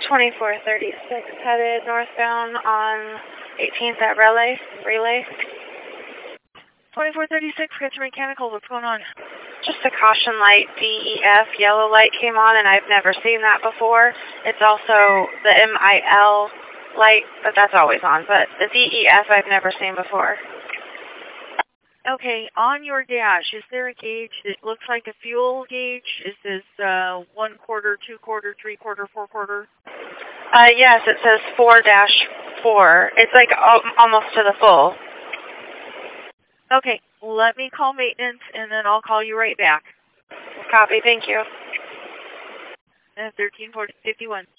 2436 headed northbound on 18th at Relay. 2436, get to mechanical. What's going on? Just a caution light, DEF, yellow light came on, and I've never seen that before. It's also the MIL light, but that's always on. But the DEF I've never seen before. Okay, on your dash, is there a gauge that looks like a fuel gauge? Is this 1 quarter, 2 quarter, 3 quarter, 4 quarter? Yes, it says 4-4. It's like almost to the full. Okay, let me call maintenance, and then I'll call you right back. Copy, thank you. 1351.